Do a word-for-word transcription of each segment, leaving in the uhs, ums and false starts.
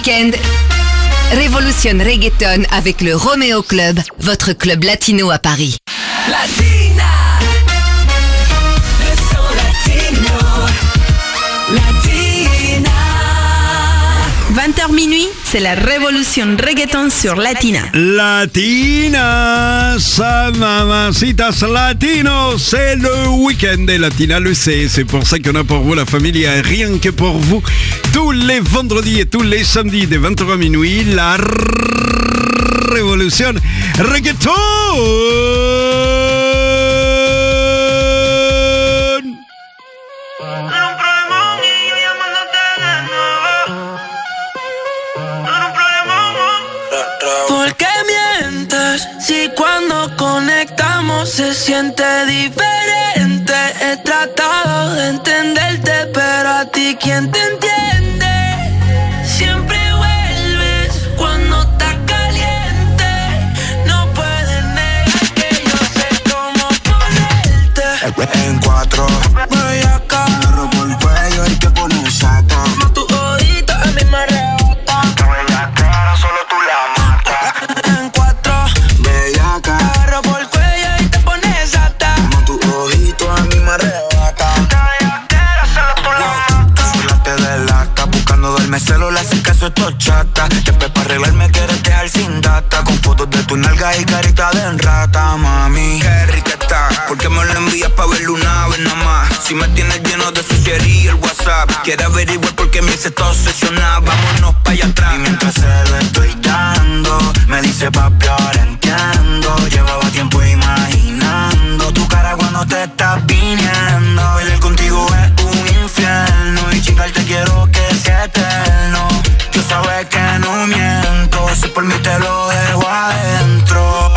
week-end, révolutionne reggaeton avec le Romeo Club, votre club latino à Paris. Latina, le son latino, Latina. vingt heures minuit, c'est la révolution reggaeton sur Latina. Latina, sa mamacitas latino, c'est le week-end des Latina, le sait. C'est pour ça qu'on a pour vous la famille, rien que pour vous, tous les vendredis et tous les samedis de vingt heures à minuit, la révolution reggaeton. Si cuando conectamos se siente diferente. He tratado de entenderte, pero a ti ¿quién te entiende? Siempre vuelves cuando estás caliente. No puedes negar que yo sé cómo ponerte. En cuatro, voy acá, me robo el cuello y te pone chata. Como tu oído a mí me arrebata. La bella cara, solo tú la matas. En cuatro, bellaca, te agarro por el cuello y te pones chata. como tu ojito a mí me arrebata. La bella cara, solo tú la matas. Sola te delata, buscando darme celular sin caso esto chata. Después para arreglarme quieres dejar sin data. Con fotos de tu nalga y carita de rata, mami. Qué rica está, porque me lo envías pa' verlo una vez nada más. Si me tienes lleno de sugerir el WhatsApp, quiere averiguar por qué me hice todo obsesionada. Vámonos pa' allá atrás. Y mientras se lo estoy dando, me dice papi ahora entiendo. Llevaba tiempo imaginando tu cara cuando te estás viniendo. Bailar contigo es un infierno y chingarte quiero que sea eterno. Tú sabes que no miento, si por mí te lo dejo adentro.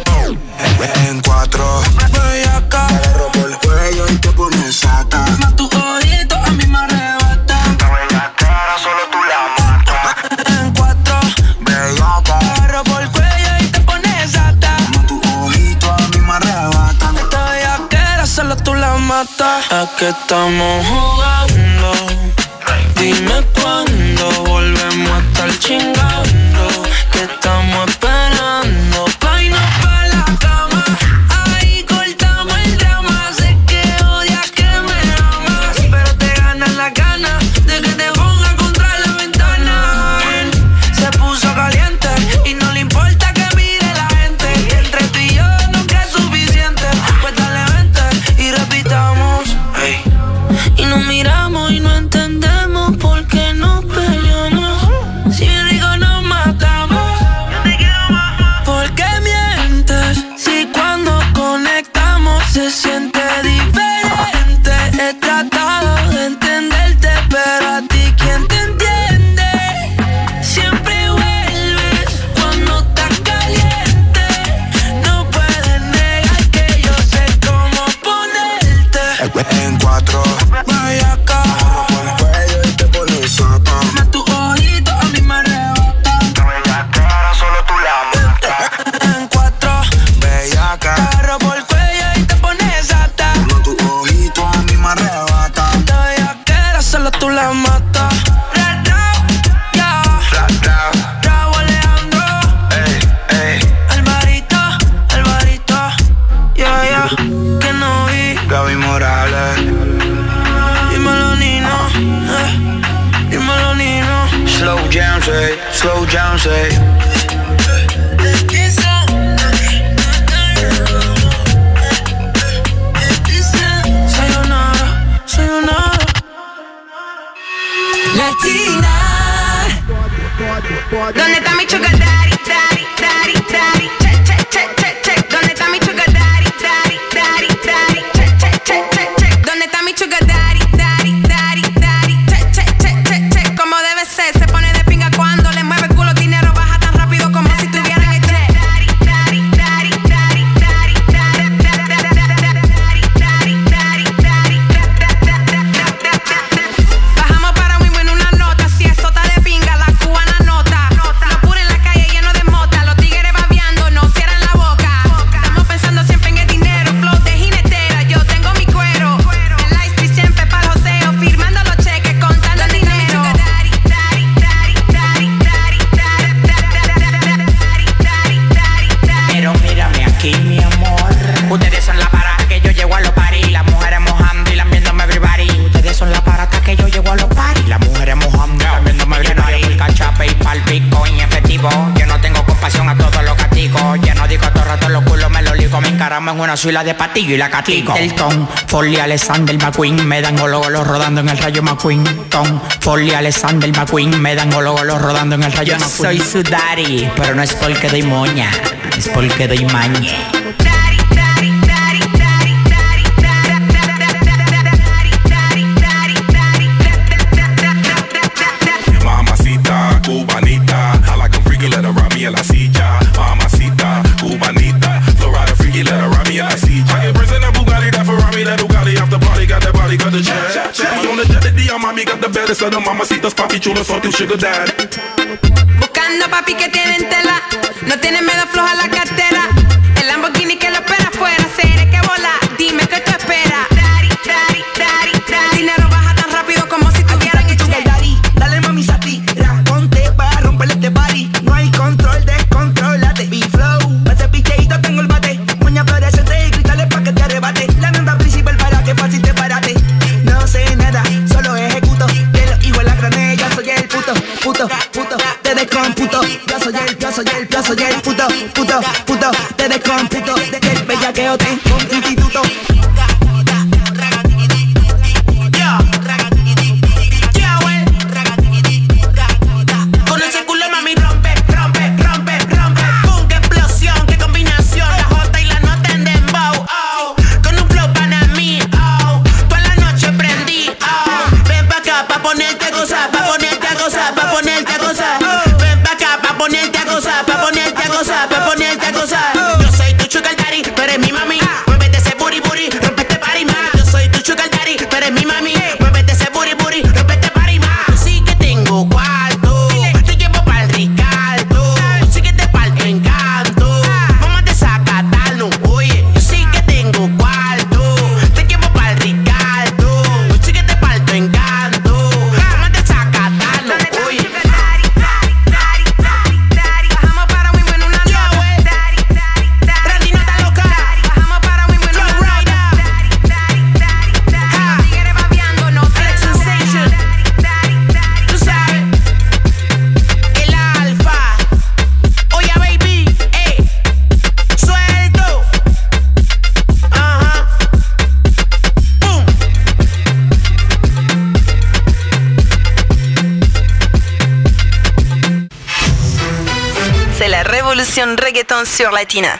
En cuatro, Voy acá, te agarro por el cuello y te pones chata. como tu oído a mí me arrebata. La bella cara, solo tú la matas. En cuatro, Bellaca, te agarro por el cuello y te pones chata. como tu ojito a mí me arrebatan. Esta bellaquera solo tú la matas. ¿A qué estamos jugando? Dime cuándo volvemos a estar chingando. ¿Qué estamos esperando? Pa' irnos pa' la cama. Ahí cortamos el drama. Sé que odias que me amas, pero te ganan las ganas de que te ponga contra la ventana. Se puso caliente y no le importa que mire la gente. Entre tú y yo nunca es suficiente. Pues dale vente y repitamos. Hey. Y nos miramos y no entendemos por qué nos peleamos. Si bien rico nos matamos. Yo te quiero más. ¿Por qué mientes? Si cuando conectamos se siente diferente. He tratado de entenderte, pero a ti ¿quién te entiende? Siempre vuelves cuando estás caliente. No puedes negar que yo sé cómo ponerte. En cuatro, Voy acá, agarro por el cuello y te pones chata. más tu ojito a mí me arrebata. La bella cara, solo tú la matas. En cuatro, te Bellaca, agarro por el cuello y te pones chata. como tu ojito a mí me arrebatan. Esta bellaquera solo tú la matas. Ra, ra, ya. Ra, ra, Raúl Alejandro, ey, ey. Alvarito, Alvarito, ya, ya, que no vi. Gaby Morales, Dímelo, Nino, eh. Dímelo, Nino. Slow Jones, ey, Slow Jones, ey. Sayonara, sayonara. Latina. ¿Dónde está mi sugar daddy, daddy, daddy, daddy? Check, check, check, check, check. ¿Dónde está mi sugar daddy, daddy, daddy, daddy? Check, check, check, check, check. ¿Dónde está mi sugar daddy, daddy, daddy, daddy? Check, check, check, check, check. Como debe ser, se pone de pinga cuando le mueve el culo, dinero baja tan rápido como si tuvieran el jet. Daddy, daddy, daddy, daddy, daddy, daddy, daddy, daddy, daddy, daddy, daddy. Bajamos para muy en una nota, si eso está de pinga, la cubana nota. Lo puro en la calle lleno de motos. dan una suela de patillo y la catico. Elton, Foley, Alexander McQueen, me dan golo golo rodando en el rayo McQueen. Tom, Foley, Alexander McQueen, me dan golo golo rodando en el rayo McQueen. Yo soy su daddy, pero no es porque doy moña, es porque doy mañe. Mamacita, cubanita, I like a freaky, let her ride me en la silla. Mamacita, cubanita, Florida freaky, let her ride me en la silla. I get bricks in that Bugatti, that Ferrari, that Ducati, after party, got that body, got the jet. She on the jet, the D, mami, got the baddest of the mamacitas, papi chulo, so tu sugar dad. Buscando papi que tienen tela, no tiene miedo, floja la cartera. El Lamborghini que lo espera afuera, seré que vola, dime qué tú esperas. Daddy, daddy, daddy, daddy. Dinero baja tan rápido como si tuvieran el jet. Daddy, dale mami satira, ponte para romperle este party. No hay control, descontrolate. B-Flow, ese picheito tengo el bate. Moña fluorescente y cristales pa' que te arrebate. La nota principal para que fácil te parate. No sé nada, solo ejecuto. De los hijos en la granella, yo soy el puto, puto, puto. Te descomputo, yo soy el, yo soy el, yo soy el puto, puto, puto. Te descomputo, de que el bellaqueo tengo un instituto. Yo soy tu sugar daddy, tú eres mi mami. Muévete ese booty booty, rompe este party más. Yo soy tu sugar daddy, tú eres mi mami. Muévete ese booty booty, rompe este party más. Sí que tengo cuarto, te llevo pa'l Ricardo. Sí que te parto encanto, vamos a desacatarnos. Oye, yo sí que tengo cuarto, te llevo pa'l Ricardo. Sí que te parto encanto, vamos a desacatarnos. Oye. C'est la révolution reggaeton sur Latina.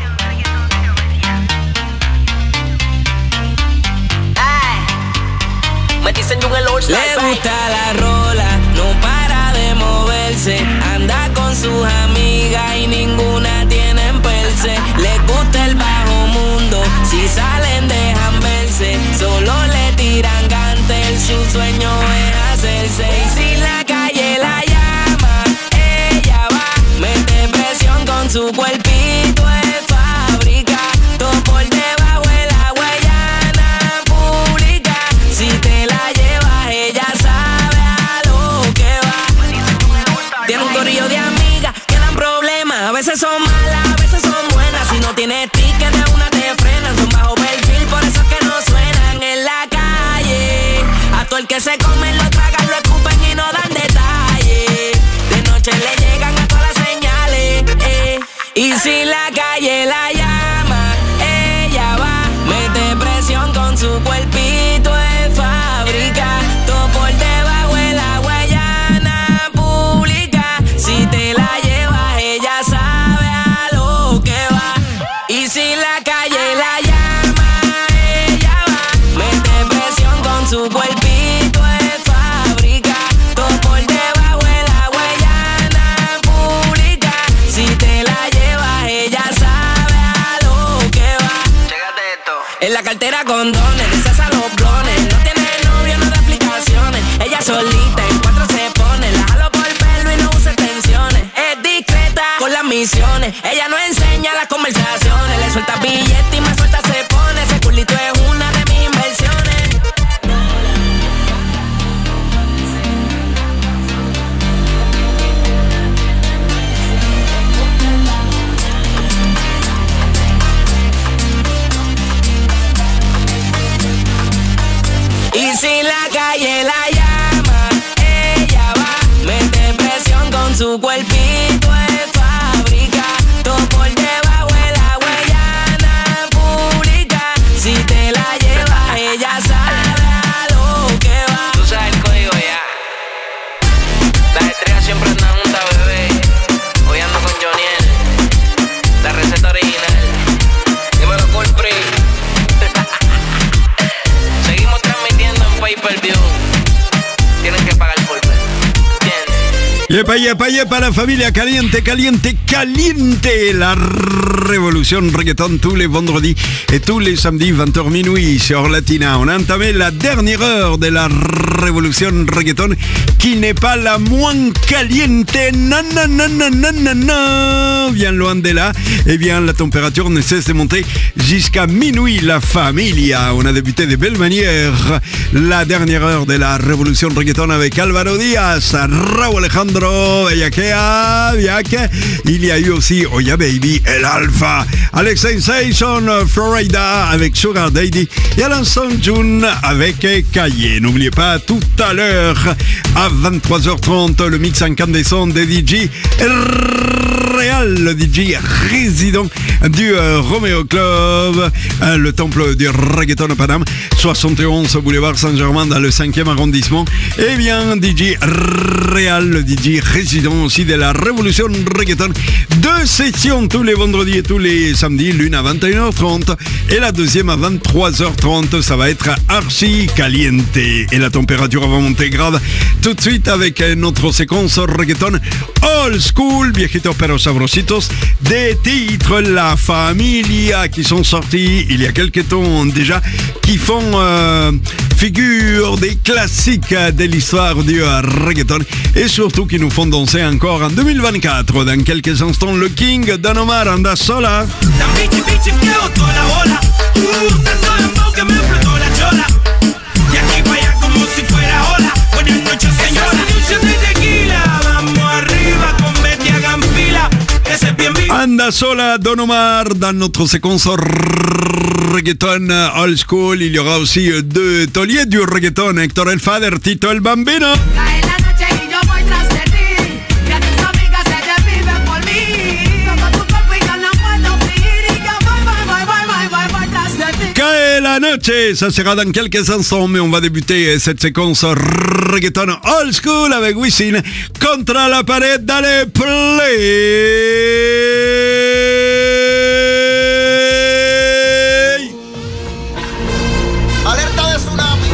Le gusta la rola, no para de moverse. Anda con sus amigas y ninguna tienen perse. Le gusta el bajo mundo, si salen dejan verse. Solo le tiran cantel, su sueño es hacerse. Y si la calle la llama, ella va. Mete presión con su cuerpito de fábrica. Todo por debajo de la Guayana pública. Si te la llevas, ella sabe a lo que va. Tiene un corillo de amigas que dan problemas. A veces son malas, a veces son buenas. Si no tienes ticket de una te frenan. Son bajo perfil, por eso es que no suenan en la calle. A todo el que se come lo tragan, lo escupen y no dan detalles. De noche le llegan a todas las señales, eh. Y si la calle la llama, ella va. Mete presión con su cuerpito de fábrica. Todo por debajo de la Guayana pública. Si te la llevas, ella sabe a lo que va. Y si la calle la llama, ella va. Mete presión con su cuerpito de fábrica. Todo por debajo de la Guayana pública. Si te la llevas, ella sabe a lo que va. Chécate esto. En la cartera condones, deshace los blones. No tiene novio, no da explicaciones. Ella solita en cuatro se pone. La jalo por pelo y no usa extensiones. Es discreta con las misiones. Ella no enseña las conversaciones. Le suelta billete y más suelta se pone. Ese culito es una de mis inversiones. Y si la calle la llama, ella va. Mete presión con su cuerpito de fábrica. Todo por debajo de la Guayana Yepa, yepa, yepa, la familia caliente, caliente, caliente. La révolution reggaeton tous les vendredis et tous les samedis vingt heures minuit sur Latina. On a entamé la dernière heure de la révolution reggaeton qui n'est pas la moins caliente. Non, non, non, non, non, non, non. Bien loin de là. Eh bien, la température ne cesse de monter jusqu'à minuit. La familia. On a débuté de belle manière la dernière heure de la révolution reggaeton avec Alvaro Díaz, Raúl Alejandro, Yakea, Yak. Il y a eu aussi Oya Baby, El Alpha, Alex Sensation, Florida avec Sugar Daddy et Alan June avec Kaye. N'oubliez pas, tout à l'heure, à vingt-trois heures trente, le mix incandescent des D J Real, le D J résident du euh, Romeo Club, euh, le temple du reggaeton à Paname, soixante et onze boulevard Saint-Germain dans le cinquième arrondissement. Et bien, D J Real, le D J résident aussi de la révolution reggaeton. Deux sessions tous les vendredis et tous les samedis, l'une à vingt et une heures trente et la deuxième à vingt-trois heures trente. Ça va être archi caliente et la température va monter grave tout de suite avec notre séquence reggaeton old school, viejitos pero sabrositos, des titres La Familia qui sont sortis il y a quelques temps déjà, qui font euh, figure des classiques de l'histoire du reggaeton et surtout qui nous font danser encore en deux mille vingt-quatre. Dans quelques instants, le King Don Omar anda sola. Anda sola, Don Omar, dans notre séquence reggaeton old school. Il y aura aussi deux tauliers du reggaeton, Héctor el Father, Tito el Bambino. Cae la noche, ça sera dans quelques instants, mais on va débuter cette séquence reggaeton old school avec Wisin Contra la pared, dale play. Alerta de tsunami.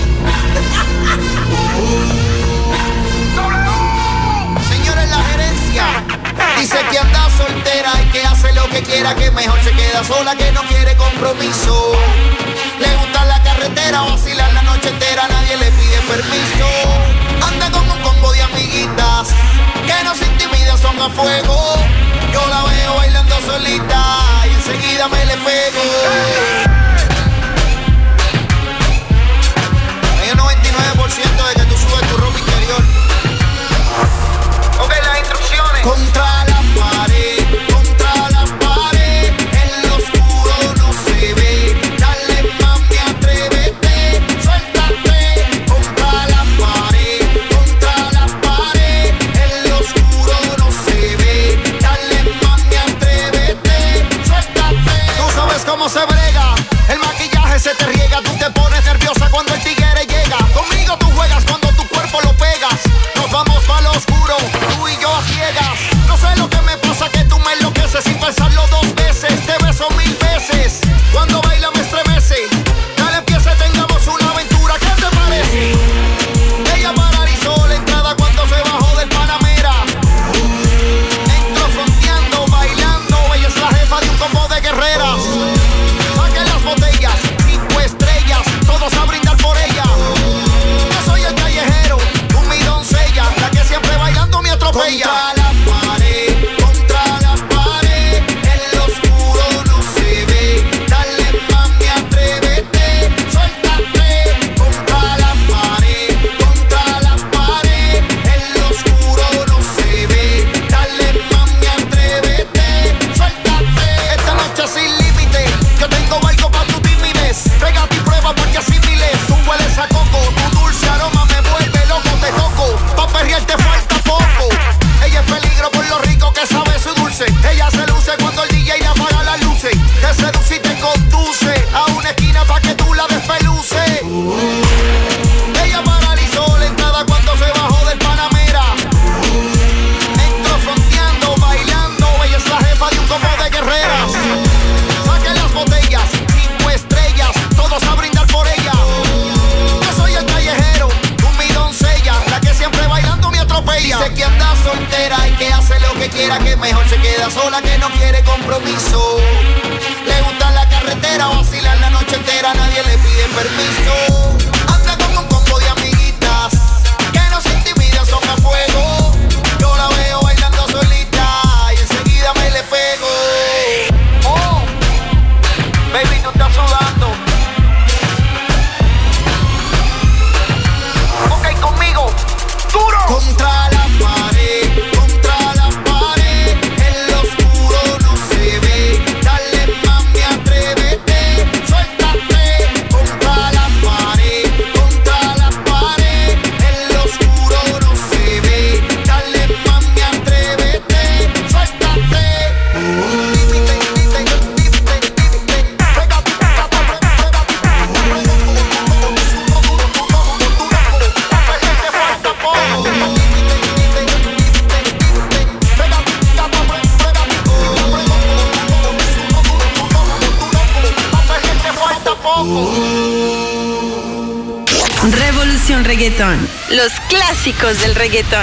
Señores, la gerencia dice que anda soltera y que hace lo que quiera, que mejor se queda sola, que no quiere compromiso. Le gusta la carretera, vacilar la noche entera, nadie le pide permiso. Anda con un combo de amiguitas que no se intimida, son a fuego. Yo la veo bailando solita y enseguida me le pego. Hay un noventa y nueve por ciento de que tú subes tu ropa interior. Ok, las instrucciones. Contra la pared, contra la pared, en lo oscuro no se ve. Dale mami, atrévete, suéltate. quiera, que mejor se queda sola, que no quiere compromiso. Le gusta la carretera, vacilar la noche entera, nadie le pide permiso. Anda con un combo de amiguitas que no se intimidan, son a fuego. Yo la veo bailando solita y enseguida me le pego. Oh, baby, tú estás sudando. Ok, conmigo, duro. Contra la pared, contra la pared, en lo oscuro no se ve. Dale, mami, atrévete, suéltate. Contra la pared, contra la pared, en lo oscuro no se ve. Dale, mami, atrévete, suéltate. Revolución Reggaetón. Los clásicos del reggaetón.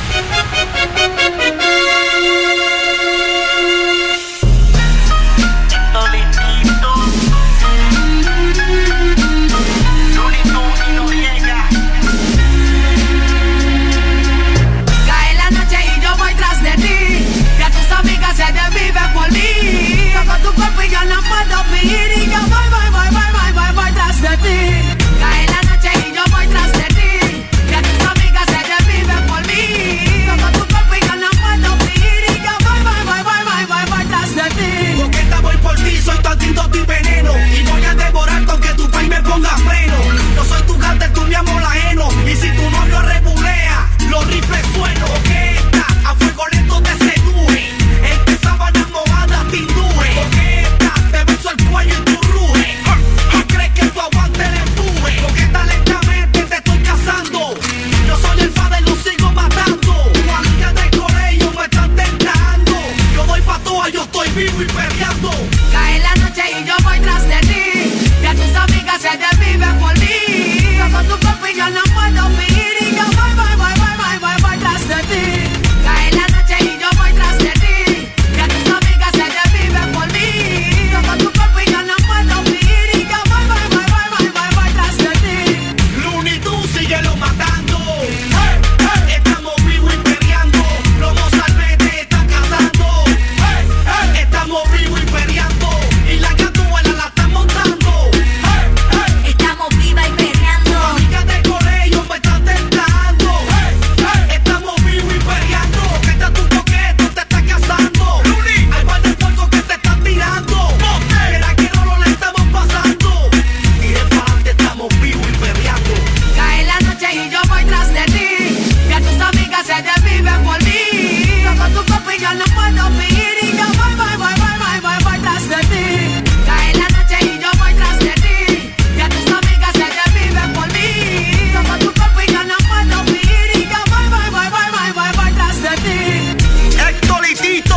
Cae la noche y yo voy tras de ti. Ya tus amigas se desviven por mí. Toco tu cuerpo y yo no puedo vivir. Y yo voy, voy, voy, voy, voy, voy, voy tras de ti. Cae la noche y yo voy tras de ti. Ya tus amigas se desviven por mí. Toco tu cuerpo y yo no puedo vivir. Y yo voy, voy, voy, voy, voy, voy, voy tras de ti. Coqueta, voy por ti, soy tu antídoto y veneno. Y voy a devorarte aunque tu país me ponga freno. Yo soy tu cártel, tú mi amor ajeno. Y si tu novio rebulea, los rifles sueno. Coqueta, a fuego lento te seduce. El que sábanas mojadas te induje. Coqueta, te beso el cuello y tu ruge. ¿Y crees que tu aguante le empuje? Coqueta, lentamente te estoy cazando. Yo soy el padre, lo sigo matando. Tu amiga de colegio me están tentando. Yo doy pa' todas, yo estoy vivo y perreando. Cae la noche y yo voy tras de ti. Ya tus amigas se desviven por mí. Toco tu cuerpo y yo no puedo vivir. Y yo voy, voy, voy, voy, voy, voy, voy tras de ti. Cae la noche y yo voy tras de ti. Ya tus amigas se desviven por mí. Toco tu cuerpo y yo no puedo vivir. Y yo voy, voy, voy, voy, voy, voy, voy tras de ti. Looney Tunes, síguelo matando. Hey, hey, estamos vivos y peleando. Lomo Salve te están cazando. Hey, hey, estamos vivos y peleando. Y la catuela la están montando. Hey, hey, Estamos viva y perreando. tu amiga de colegio me están tentando. Hey, hey, estamos vivos y peleando. Coqueta, tu coqueto te está cazando. Hay par de puercos que te están tirando. Mira que no lo le estamos pasando. Y de parte estamos vivos y peleando. Cae la noche y yo voy tras de ti. Ya tus amigas se desviven por mí. Toco tu cuerpo y yo no puedo vivir. Y yo voy, voy, voy, voy, voy, voy, voy tras de ti. Cae la noche y yo voy tras de ti. Ya tus amigas se desviven por mí. Toco tu cuerpo y yo no puedo vivir. Y yo voy, voy, voy, voy, voy, voy, voy tras de ti. Héctor y Tito,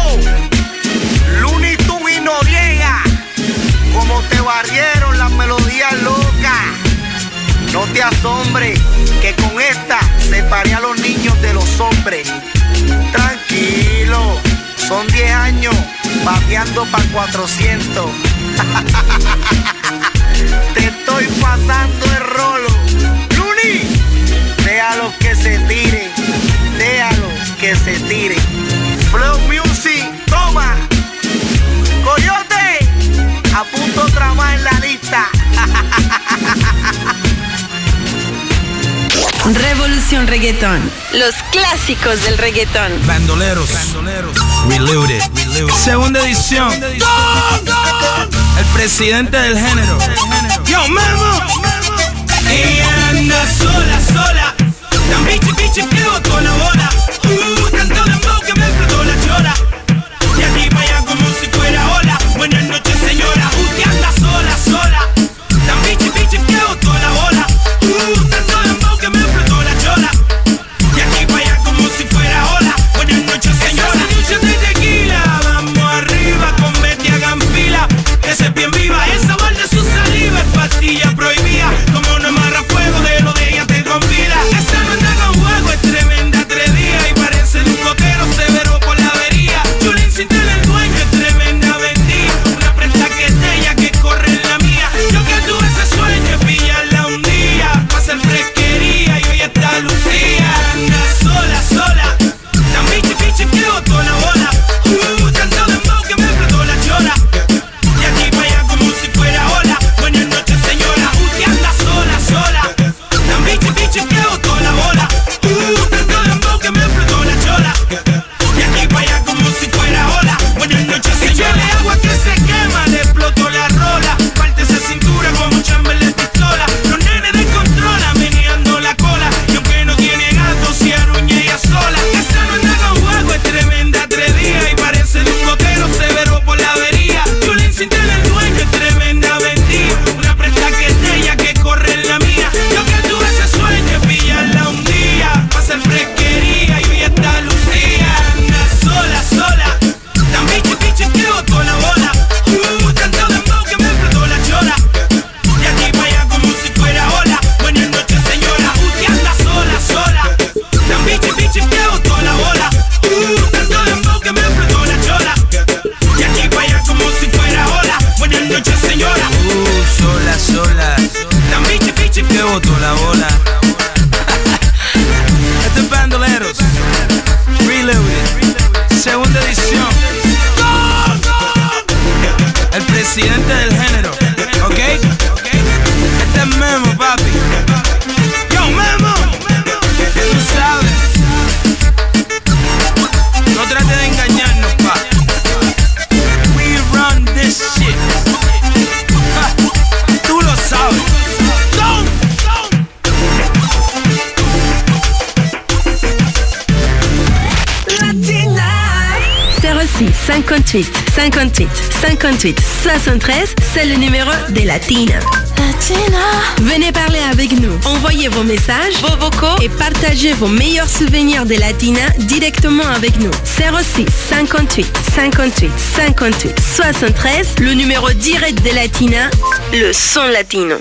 Looney Tunes y Noriega, como te barrieron las melodías locas. No te asombres que con esta separé a los niños de los hombres. Tranquilo, son diez años bateando pa' cuatrocientos. Te estoy pasando el rolo. Looney, déjalos que se tiren, déjalos que se tiren. Flow Music, toma. Coyote, a punto otra más en la lista. Revolución Reggaetón. Los clásicos del reggaetón. Bandoleros, Bandoleros. Reloaded. Reloaded. Segunda edición. ¡Gol, gol! El presidente del género. Yo, Memo. Ella anda sola, sola. Tan bichi, bichi, que botó la bola. Uh, tanto dembow que me explotó la chora. Y aquí para allá como si fuera ola. Buenas noches, señora. Usted anda sola, sola. Tan bichi, bichi, que botó la bola. Uh, tanto dembow que me explotó la chora. Y aquí para allá como si fuera ola. Buenas noches, señora. Esa de tequila. Vamos arriba con Betty hagan fila. Ese es bien viva. Esa de su saliva es pastilla prohibida. Como no amarra fuego de lo de six cinquante-huit cinquante-huit cinquante-huit soixante-treize, c'est le numéro des Latinas. Latina. Venez parler avec nous. Envoyez vos messages, vos vocaux et partagez vos meilleurs souvenirs des Latinas directement avec nous. zéro six cinquante-huit cinquante-huit cinquante-huit soixante-treize, le numéro direct des Latinas, le son latino.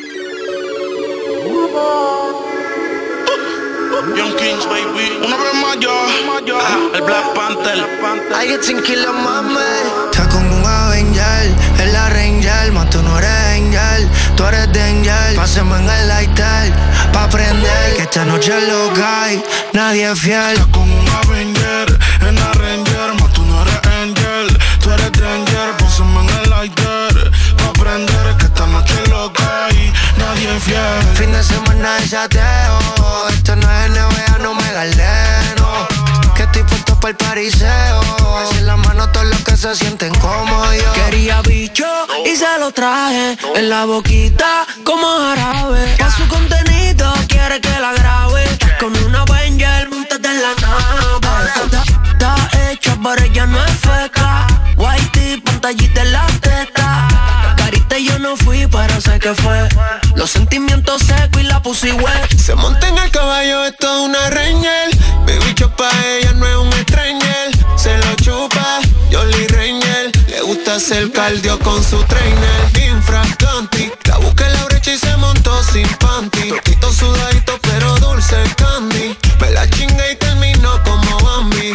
Young Kings, baby. Una vez más yo, ah, el Black Panther. Hay que tranquila, mami. Está como un Avenger, es la Ranger, mas tú no eres Angel, tú eres Danger. Pásame en el lighter, pa' prender, que esta noche es loca y nadie es fiel. Está como un Avenger, es la Ranger, mas tú no eres Angel, tú eres Danger. Pásame en el lighter, pa' prender, que esta noche es loca y nadie es fiel. Fin de semana de chateo, esto no es N B A, no me galeno. Que estoy puesto para el pariseo. Así en la mano todos los que se sienten como yo. Quería bicho y se lo traje en la boquita como jarabe. Pa' su contenido quiere que la grabe. Con una Avenger montate en la nave. Está hecha pero ella no es feca. Whitey, pantallita en la teta. Carita yo no fui pero sé que fue. Los sentimientos secos y la pussy wet. Se monta en el caballo, esto es una Ranger. Mi bicho pa' ella no es un stranger. Se lo chupa, Jolly Ranger. Le gusta hacer cardio con su trainer. Infraganti, la busca en la brecha y se montó sin panty. Toquito sudadito pero dulce candy. Me la chinga y terminó como Bambi.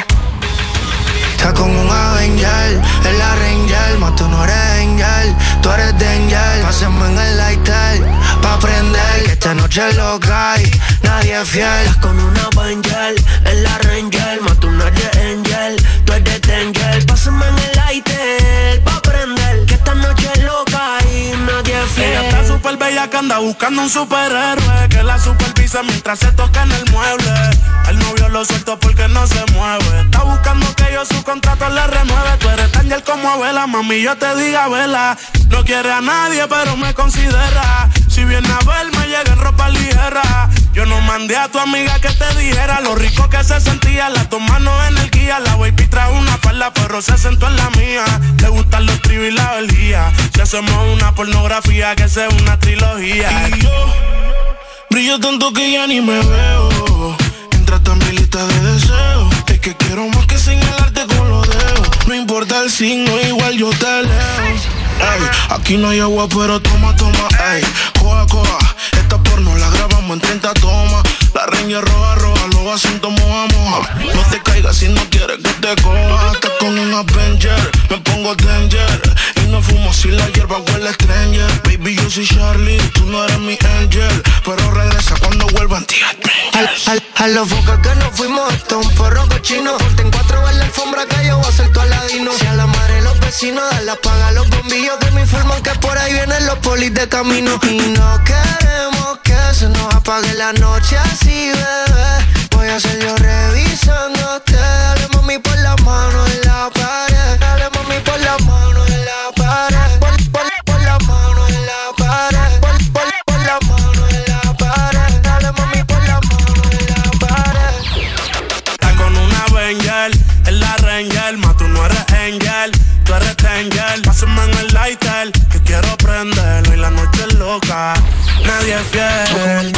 Está con un Avenger, es la Ranger, mas tú no eres Angel, tú eres Danger. Pásame en el lighter, pa' prender, que esta noche es loca y nadie es fiel. Estás con una Avenger, es la Ranger, mas tú no eres Angel, tú eres Danger. Pásame en el lighter, pa' prender, que esta noche es loca y nadie es fiel. Ella está súper bella que anda buscando un superhéroe que la supervisa mientras se toca en el mueble. El novio lo suelto porque no se mueve. Está buscando que yo su contrato le renueve. Tú eres Ángel como abuela, mami, yo te diga vela. No quiere a nadie, pero me considera. Si viene a verme, llega en ropa ligera. Yo no mandé a tu amiga que te dijera lo rico que se sentía. Las dos manos en el guía. La baby trae una falda, pero se sentó en la mía. Le gustan los tribus y la vergía. Si hacemos una pornografía, que sea una trilogía. Y yo brillo tanto que ya ni me veo. Entraste en mi lista de deseos. Es que quiero más que señalarte con los dedos. No importa el signo, igual yo te leo. Ey, aquí no hay agua, pero toma, toma, ey. Coja, coja, esta porno la grabamos en treinta tomas. La reña roja, roja, los asientos moja, moja. No te caigas si no quieres que te coja. Estás con un Avenger, me pongo danger. Y no fumo si la hierba huele a stranger. Baby, yo soy Charlie, tú no eres mi angel. Pero regresa cuando vuelvan, tía. Al, al, a los focos que nos fuimos, esto es un porro cochino. Ponte en cuatro en la alfombra que yo voy a ser tu aladino. Si a la madre los vecinos, dale apaga los bombillos de mi forman que por ahí vienen los polis de camino. Y no queremos que se nos apague la noche así, bebé. Voy a ser yo revisándote. Dale mami por la mano en la pared. Dale mami por la mano en la pared. Por, por, por la mano en la pared. Por, por, por la mano en la pared. Dale mami por la mano en la pared. Está con una Avenger, es la Ranger, mas tú no eres Angel, tú eres Danger. Pásame en el lighter, que quiero prenderlo y la noche es loca, nadie es fiel.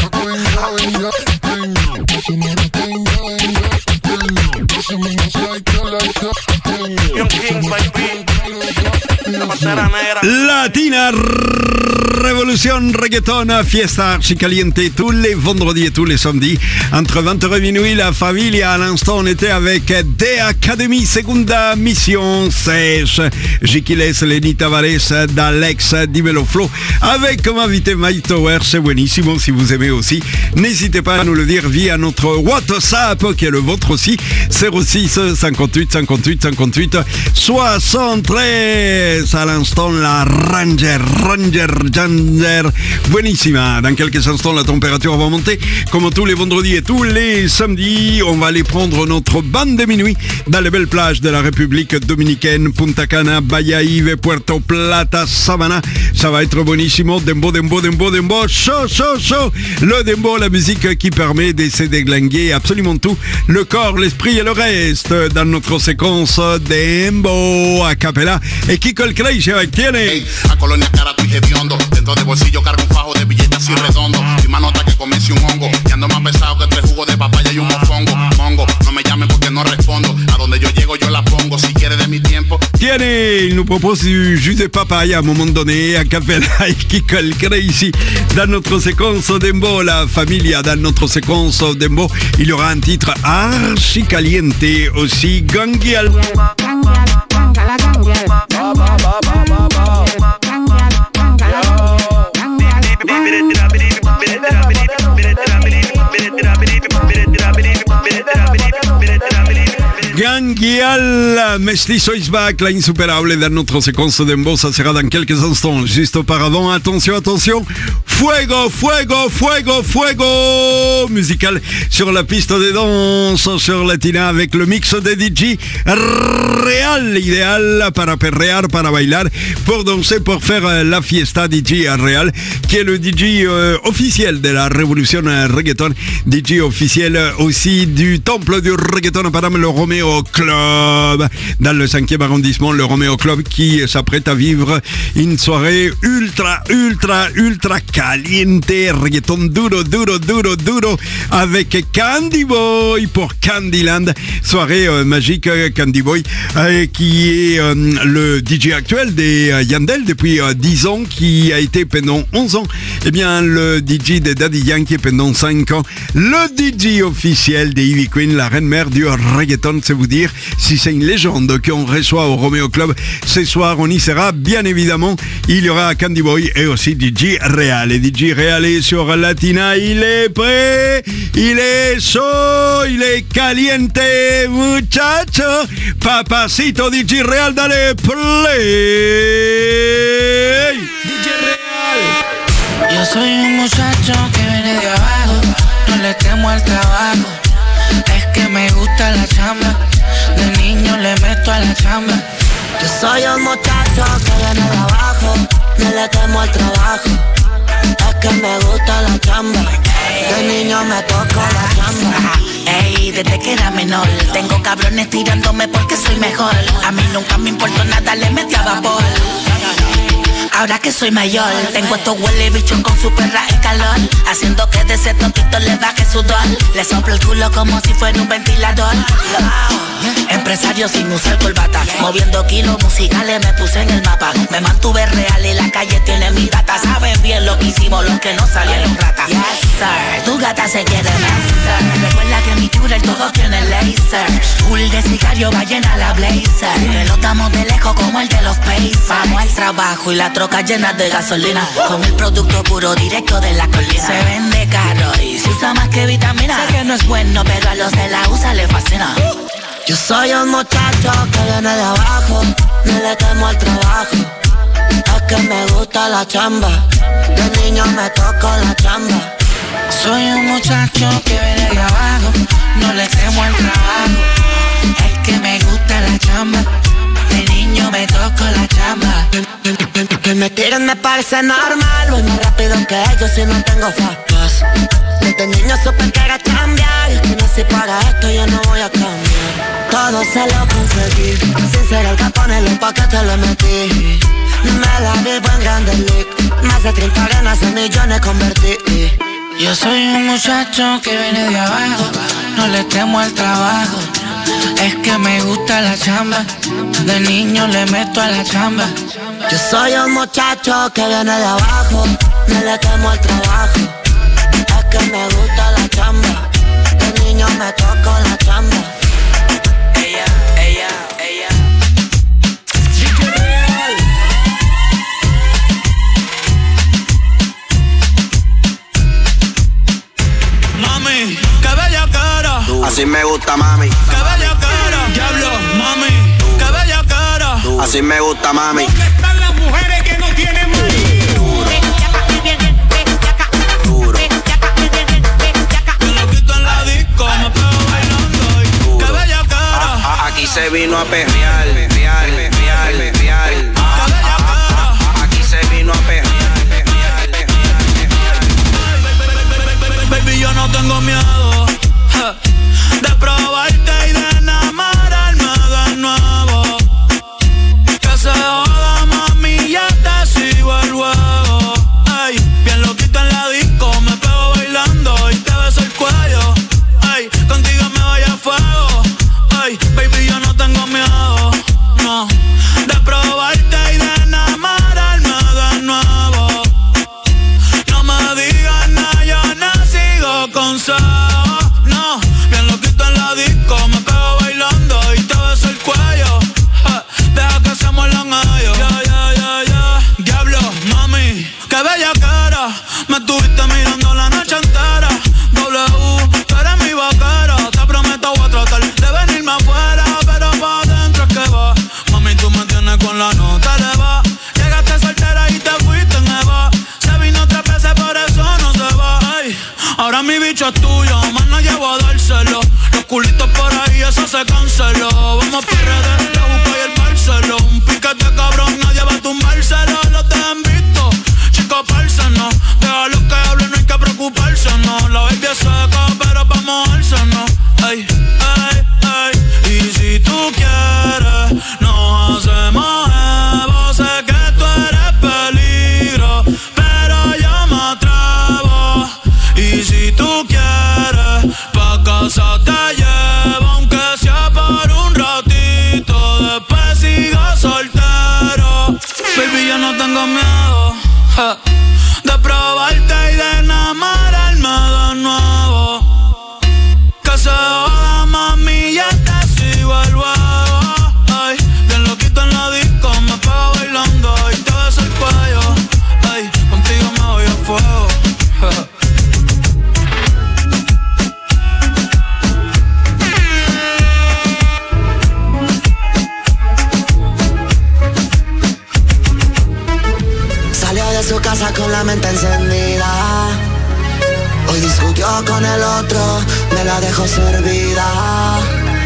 Latina Révolution Reggaeton Fiesta Archicaliente tous les vendredis et tous les samedis entre vingt heures et minuit. La familia, à l'instant on était avec The Academy, segunda mission sèche, Jiquiles, Lenny Tavares, d'Alex, Dimelo Flow, avec comme invité Mike Tower. C'est buenísimo. Si vous aimez aussi, n'hésitez pas à nous le dire via notre WhatsApp qui est le vôtre aussi, zéro six cinquante-huit cinquante-huit cinquante-huit soixante-treize. À l'instant la Ranger, Ranger, Ranger, buonissima. Dans quelques instants, la température va monter. Comme tous les vendredis et tous les samedis, on va aller prendre notre bande de minuit dans les belles plages de la République dominicaine, Punta Cana, Bahia Ive, Puerto Plata, Savannah. Ça va être bonissimo. Dembo, dembo, dembo, dembo, chaud, chaud, chaud. Le dembo, la musique qui permet de se déglinguer absolument tout, le corps, l'esprit et le reste, dans notre séquence Dembo a cappella. Et Kiko el Crazy, ¿quién es? Hey, a Colonia Cara estoy hediondo. Dentro de bolsillo cargo un fajo de billetes así redondo. Y más nota que comencé un hongo. Y ando más pesado que tres jugos de papaya y un mofongo. Mongo, no me llamen porque no respondo. A donde yo llego yo la pongo. Si quiere de mi tiempo. Tiene, il nous propose du jus de papaye à un moment donné, a cappella et Kiko el Crazy. Dans notre séquence Dembo, la familia, dans notre séquence Dembo, il y aura un titre archi caliente aussi, Gangial. Gangial, Mestizo is back, la insuperable dans notre séquence Dembo, ça sera dans quelques instants. Juste auparavant, attention, attention, fuego, fuego, fuego, fuego musical sur la piste de danse sur Latina avec le mix de D J Real, idéal para perrear, para bailar, pour danser, pour faire la fiesta. D J Real, qui est le D J euh, officiel de la révolution reggaeton, D J officiel aussi du temple du reggaeton à Paname, le Romeo Club, dans le cinquième arrondissement, le Romeo Club qui s'apprête à vivre une soirée ultra, ultra, ultra caliente, reggaeton duro, duro, duro, duro, avec Candy Boy pour Candyland, soirée euh, magique. Candy Boy, euh, qui est euh, le D J actuel des euh, Yandel depuis euh, dix ans, qui a été pendant onze ans, et bien le D J de Daddy Yankee pendant cinq ans, le D J officiel de Ivy Queen, la reine mère du reggaeton, c'est vous dire si c'est une légende qu'on reçoit au Romeo Club. Ce soir, on y sera, bien évidemment. Il y aura Candy Boy et aussi D J Real. Et D J Real est sur Latina, il est prêt, il est chaud, il est caliente, muchacho. Papacito, D J Real, dale play. D J Real. Yo soy un muchacho que viene de abajo, no le temo al trabajo. Es que me gusta la chamba, de niño le meto a la chamba. Yo soy un muchacho que viene de abajo, no le temo al trabajo. Es que me gusta la chamba, de niño me toco la chamba. Ey, desde que era menor, tengo cabrones tirándome porque soy mejor. A mí nunca me importó nada, le metí a vapor. Ahora que soy mayor, tengo estos huele bichos con su perra en calor, haciendo que de ese tontito le baje sudor. Le soplo el culo como si fuera un ventilador. Empresario sin usar corbata, moviendo kilos musicales me puse en el mapa. Me mantuve real y la calle tiene mi data. Saben bien lo que hicimos los que no salieron rata. Yes sir, tu gata se quiere master. Recuerda que mi shooter todos tienen laser. Full de sicario va llena la blazer. Que lo damos de lejos como el de los Pacers. Vamos al trabajo y la troca llena de gasolina, con el producto puro directo de la colina. Se vende caro y se usa más que vitamina. Sé que no es bueno, pero a los de la U S A le fascina. Yo soy un muchacho que viene de abajo, no le temo al trabajo. Es que me gusta la chamba, de niño me toco la chamba. Soy un muchacho que viene de abajo, no le temo al trabajo. Es que me gusta la chamba, de niño me toco la chamba. Que, que, que me tiren me parece normal, voy más rápido que ellos si no tengo fast pass. Desde niño supe que era cambiar, y que nací para esto yo no voy a cambiar. Todo se lo conseguí, sin ser el capone los paquetes le metí. Me la vivo en Grande League, más de treinta ganas en millones convertí. Yo soy un muchacho que viene de abajo, no le temo al trabajo. Es que me gusta la chamba, de niño le meto a la chamba. Yo soy un muchacho que viene de abajo, no le temo al trabajo. Es que me gusta la chamba, de niño me toco la chamba. Ella, ella, ella. Mami, qué bella cara. Así me gusta, mami. Qué bella cara. Diablo, mami, qué bella cara. Así me gusta, mami. ¿Dónde está la vino a perrear, perrear, perrear, perrear. Aquí se vino a perrear, perrear, perrear, perrear. Baby, yo no tengo miedo de probarte y de enamorarme de nuevo. Que se joda, mami, ya te sigo el juego. Ay, bien loquita en la disco, me pego bailando y te beso el cuello. Ay, contigo me voy a fuego. Ay, baby, yo no tengo miedo, no, de probarte y de enamorarme de nuevo. No me digas nada, yo no sigo consejos, no. Bien loquito en la disco, me pego bailando y te beso el cuello. Ja, deja que se muerdan ellos. Ya, ya, ya, ya. Diablo, mami, qué bella cara. Me estuviste mirando la noche entera. W, tú eres mi vaquera. Te prometo voy a tratar de venirme afuera, pero pa' adentro es que va. Mami, tú me tienes con la nota eleva. Llegaste soltera y te fuiste en Eva. Se vino tres veces, por eso no se va. Ay, ahora mi bicho es tuyo, más no llevo a dárselo. Los culitos por ahí, eso se canceló. Vamos por redes, la busco y el Barceló. Un piquete cabrón, nadie va a tumbárselo. Los te han visto, chicos, no. Déjalo que hable, no hay que preocuparse, no. La baby es seca, pero pa' mojarse, no. Ay, ay, ay. Y si tú quieres, nos hacemos evo. Sé que tú eres peligro, pero yo me atrevo. Y si tú quieres, pa' casa te llevo. Aunque sea por un ratito, después sigo soltero. Baby, yo no tengo miedo, ja, de probarte y de enamorarme de nuevo. Que se joda, mami, ya te sigo el huevo. Ay, bien loquito en la disco, me pego bailando y te beso el cuello. Ay, contigo me voy a fuego. Salió de su casa con la mente encendida. Hoy discutió con el otro, me la dejó servida.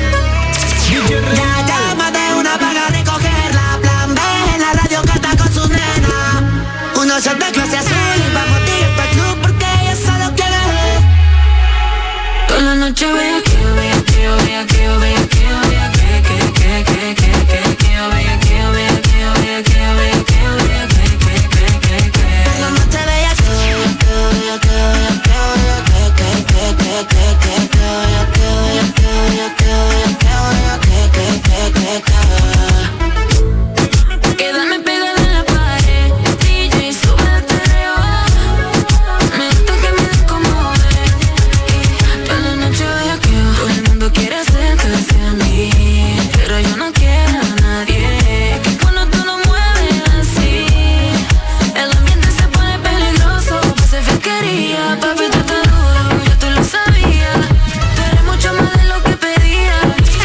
Ya llama de una para recogerla. Plan B en la radio canta con su nena. Uno shot de clase azul y vamos directo al club porque ella solo quiere. Toda la noche voy aquí, voy aquí, voy aquí, voy aquí, voy aquí, que, que, que, que, que, que, voy aquí, voy aquí, voy aquí, voy aquí, voy aquí. Quédame pegada en la pared, D J sube el perreo. Me gusta que me descomode. Toda la noche voy a que todo el mundo quiere acercarse a mí, pero yo no quiero a nadie. Que cuando tú lo mueves así, el ambiente se pone peligroso. Pues es fisquería, papi, tú te duro, yo te lo sabía. Tú eres mucho más de lo que pedía.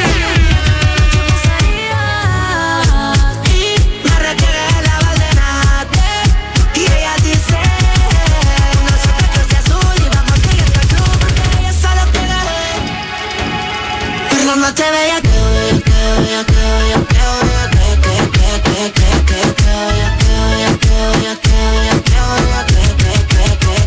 No te veía que voy, que voy, que voy, que voy, que, que, que, que, que, que, que voy, que voy, que voy, que voy, que voy, que, que, que, que,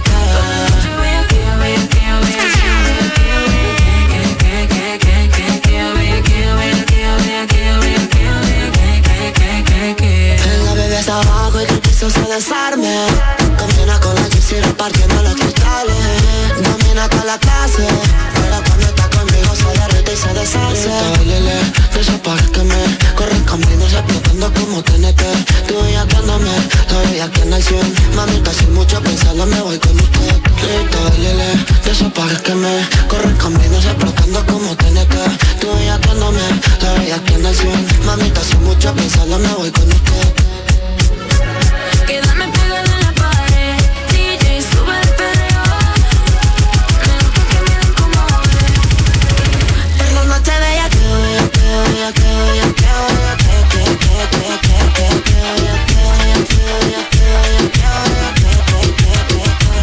que. La bebé está abajo y que el piso se desarme. Combina con la G C repartiendo los cristales. Domina toda la clase, pero cuando está conmigo se derrite y se deshace. Bailele, desaparezqueme, corre caminos explotando como T N T. Tú bellaqueándome, la bellaquea en el cien. Mamita, sin mucho pensarlo me voy con usted. Grita, bailele, desaparezqueme, corre caminos explotando como T N T. Tú bellaqueándome, la bellaquea en el cien. Mamita, sin mucho pensarlo me voy con usted. Quédame pegada en la pared, D J sube el perreo. Me gusta que me descomode. Pero no te veía que voy, que voy, que voy, que voy, que, que, que, que, que, que, que voy, que voy, que voy, que voy, que voy, que, que, que, que, que.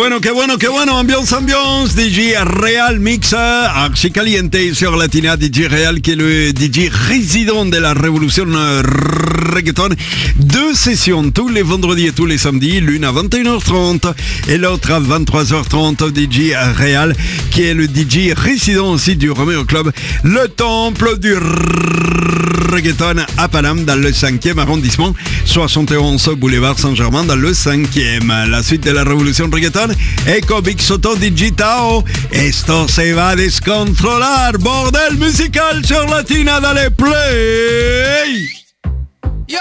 bueno, qué bueno, qué bueno. Ambiance, ambiance. D J Real Mix Archi Caliente sur Latina. D J Real qui est le D J résident de la révolution reggaeton. Deux sessions tous les vendredis et tous les samedis. L'une à vingt et une heures trente et l'autre à vingt-trois heures trente. D J Real qui est le D J résident aussi du Romeo Club. Le temple du reggaeton à Paname dans le cinquième arrondissement. soixante et onze boulevard Saint-Germain dans le cinquième. La suite de la révolution reggaeton. Eco Big Soto Digitao. Esto se va a descontrolar. Bordel musical sur Latina. Dale play. Yo.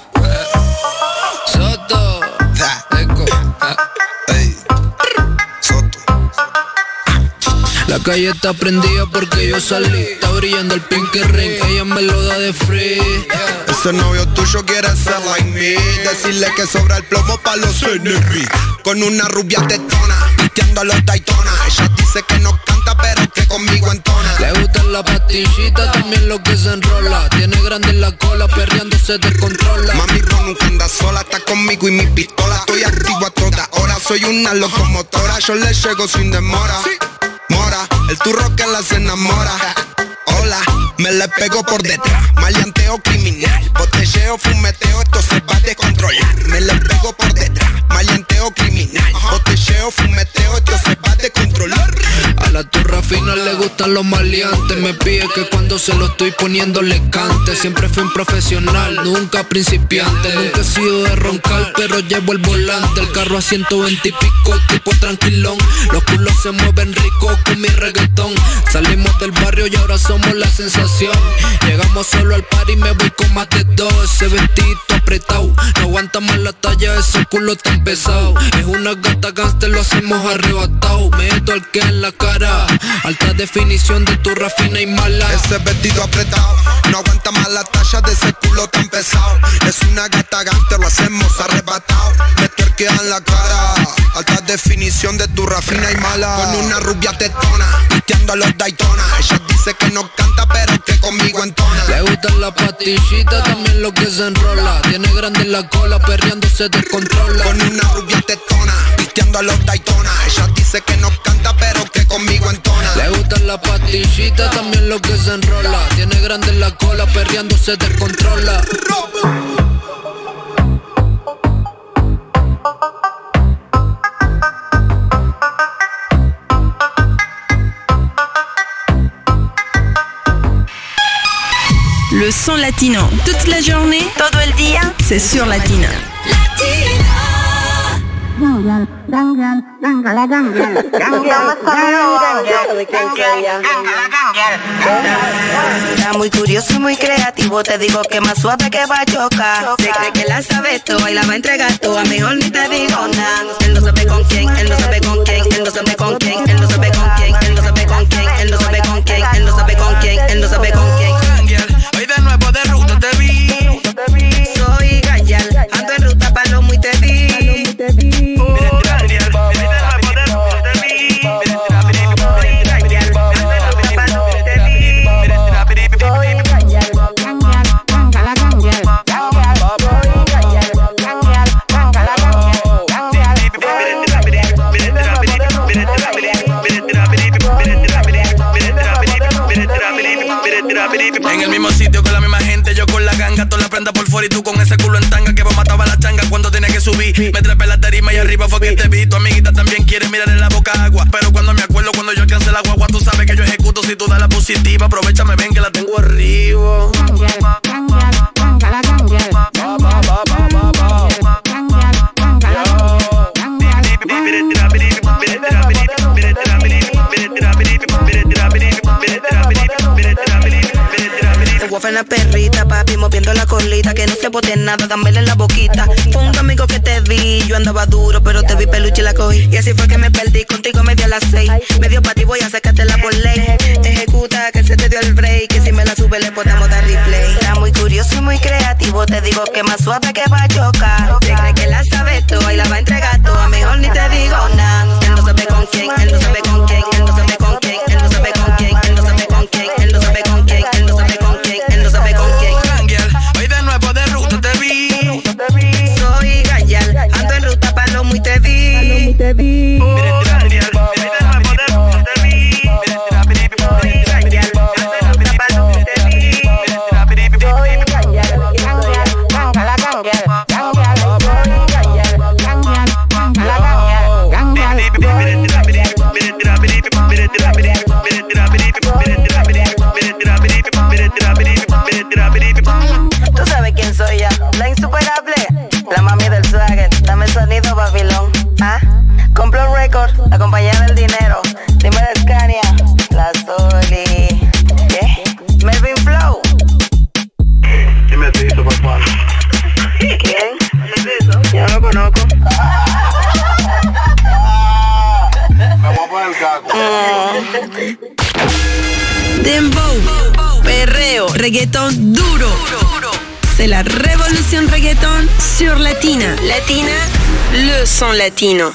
Soto. Eco. Hey. Soto. La calle está prendida porque yo salí. Está brillando el pinky ring. Ella me lo da de free. Ese novio tuyo quiere ser like me. Decirle que sobra el plomo pa' los N R. Con una rubia tetona, pisteando a los Daytona. Ella dice que no canta pero que conmigo entona. Le gusta la pastillita, también lo que se enrola. Tiene grande en la cola, perreando se descontrola. Mami, no nunca anda sola, está conmigo y mi pistola. Estoy activo a toda hora, soy una locomotora. Yo le llego sin demora. Mora, el turro que la se enamora. Hola, me le pego por detrás, maleanteo criminal, botelleo, fumeteo, esto se va a descontrolar. Me le pego por detrás, maleanteo criminal, botelleo, fumeteo, esto se va a descontrolar. A la turra fina le gustan los maleantes, me pide que cuando se lo estoy poniendo le cante. Siempre fui un profesional, nunca principiante, nunca he sido de roncar, pero llevo el volante. El carro a ciento veinte y pico, tipo tranquilón. Los culos se mueven ricos con mi reggaetón. Salimos del barrio y ahora somos la sensación. Llegamos solo al party y me voy con más de dos. Ese vestidito apretado, no aguanta más la talla, ese culo tan pesado. Es una gata gangster, lo hacemos arrebatado. Meto al que en la cara, alta definición de tu rafina y mala. Ese vestido apretado, no aguanta más la talla de ese culo tan pesado. Es una gata gangster, lo hacemos arrebatado. Me tuerquea en la cara, alta definición de tu rafina y mala. Con una rubia tetona, pisteando a los Daytona. Ella dice que no canta pero que conmigo entona. Le gusta la pastillita, también lo que se enrola. Tiene grande en la cola, perreando se descontrola. Con una rubia tetona, pisteando a los Daytona. Ella dice que no canta pero que conmigo entona. Le gusta la pastillita, también lo que se enrola. Tiene grande en la cola, perreando se descontrola. Le son latino, toute la journée, todo el día, c'est sur Latina. Está muy curioso y muy creativo, te digo que más suave que va a chocar. Se cree que la sabe todo y la va a entregar toda, mejor ni te digo nada. Él no sabe con quién, él no sabe con quién, él no sabe con quién, él no sabe con quién, él no sabe con quién, él no sabe con quién, él no sabe con quién, él no sabe con quién. Hoy de nuevo de ruta te vi. Soy Gayal, ando en ruta Palomo y te vi. En el mismo sitio con la misma gente, yo con la ganga, toda la prenda por fuera y tú con ese culo en tanga que vos mataba la changa cuando tenía que subir. Me trepé la tarima y arriba fue que te vi. Tu amiguita también quiere mirar en la boca agua, pero cuando me acuerdo cuando yo alcancé la guagua, tú sabes que yo ejecuto si tú das la positiva. Aprovechame, ven que la tengo arriba. Fue la perrita, papi, moviendo la colita. Que no se bote nada, dámele en la boquita. Fue un domingo que te vi, yo andaba duro, pero te vi peluche y la cogí. Y así fue que me perdí, contigo me dio a las seis. Me dio pa' ti, voy a sacártela por ley. Ejecuta, que se te dio el break. Que si me la sube le podemos dar replay. Está muy curioso y muy creativo, te digo que más suave que va a chocar. Se cree que la sabe todo y la va a entregar toda, mejor ni te digo nada. Él no sabe con quién, él no sabe con quién, él no sabe con quién, él no sabe con quién, él no sabe con quién, él no sabe con quién, él no sabe con quién, él no sabe con quién. Hoy de nuevo de ruta te vi. Soy Gayal, ando en ruta Palomo y te vi. Dímelo, Babilón. ¿Ah? Compro Record, la compañía del dinero. Dímelo, Scania, la Soli. ¿Qué? Melvin Flow. Dime si hizo, papá. ¿Quién? Yo no lo conozco. Me voy a poner el caco. Dembow, perreo, reggaetón duro. C'est la révolution reggaeton sur Latina. Latina, le son latino.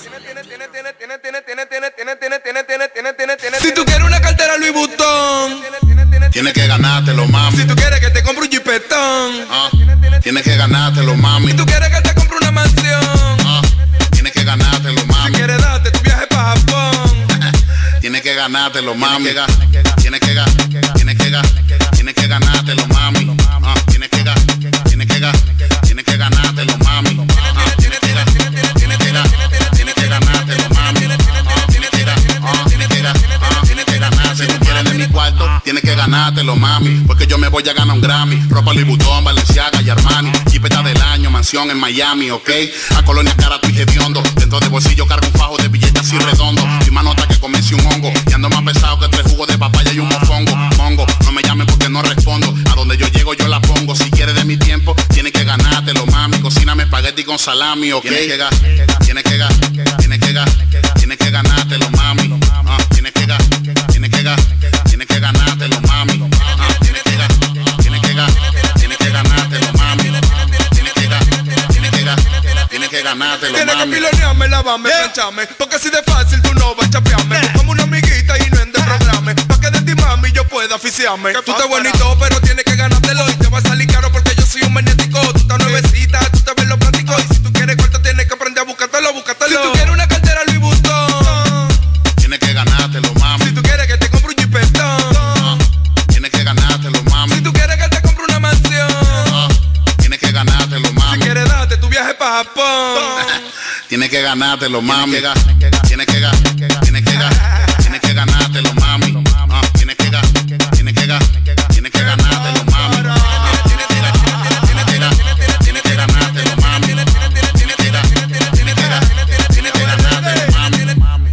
Si tú quieres una cartera Louis Vuitton, tienes que ganártelo, mami. Si tú quieres que te compre un jipetón, ah, tienes que ganártelo, mami. Si tú quieres que te compre una mansión, ah, tienes que ganártelo, mami. Si quieres darte tu viaje para Japón, tienes que ganártelo, mami. Tienes que ga, tienes que ga, tienes que ganártelo, mami. Ah, tienes que ga, tienes que ga, tienes que ganártelo, mami. Ah, tienes que ga, tienes que ga, tienes que ganártelo, mami. Ah, tienes que ga, tienes que ga, tienes que ganártelo. Si tú quieres de mi cuarto, tienes que ganártelo, mami. Porque yo me voy a ganar un Grammy. Ropa Louis Vuitton, Balenciaga y Armani. Jipeta del año, mansión en Miami, ok. A Colonia Cara estoy hediondo. Dentro de bolsillo cargo un fajo de billetes así redondo. Y más nota que comencé un hongo. Y ando más pesado que tres jugos de papaya y un mofongo. Mongo, no me llamen porque no respondo. A donde yo llego yo la pongo. Si quieres de mi tiempo, tienes que ganártelo, mami. Cocíname espagueti con salami, ok. Tienes que ga, tienes que ga, tienes que ga, tienes que ganártelo, mami. Ah, tienes que ga, tienes que ga, tienes que ganártelo, mami. Ah, tienes que ga, tienes que ga, tienes que ganártelo, mami. Tienes que ga, tienes que ga, tienes que ganártelo, mami. Tienes que pilonearme, lavarme, plancharme. Porque así de fácil tú no vas a chapearme. Como una amiguita y no en desprograme. Pa' que de ti, mami, yo pueda oficiarme. Tú estás bonito, pero tienes que ganártelo. Y te va a salir caro porque yo soy un magnético. Tú estás nuevecita, tú te ves lo práctico. Y si tú quieres corto, tienes que aprender a buscártelo, buscártelo. Si tú quieres una cartera Louis Vuitton, tienes que ganártelo, mami. Si tú quieres que te compre un jipetón, ah, tienes que ganártelo, mami. Si tú quieres que te compre una mansión, ah, tienes que ganártelo, mami. Si quieres darte tu viaje para Japón, tienes que ganártelo, mami. Tienes que ga, tienes que ga, tienes que ganártelo, mami. Ah, tienes que ga, tienes que ga, tienes que ganártelo, mami. Ah, tienes que ga, tienes que ga, tienes que ganártelo, mami. Tienes que ga, tienes que ga, tienes que ganártelo, mami.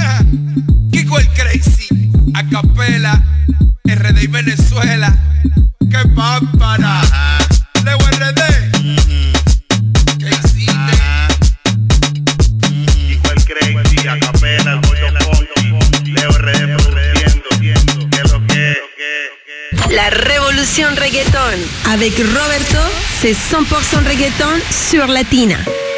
Kiko el Crazy, Acapela, R D y Venezuela. ¡Qué pápara! Leo R D. ¿Qué hiciste? Kiko el Crazy, Acapela, el Gordo Funky, Leo R D produciendo. ¿Qué es lo que es? La révolution reggaeton. Avec Roberto, c'est cent pour cent reggaeton sur Latina.